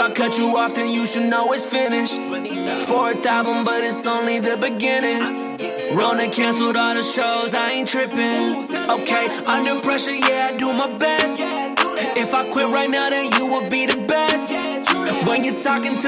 I cut you off, then you should know it's finished. Fourth album, but it's only the beginning. Rona canceled all the shows, I ain't tripping. Okay, under pressure, yeah, I do my best. If I quit right now, then you will be the best. When you're talking to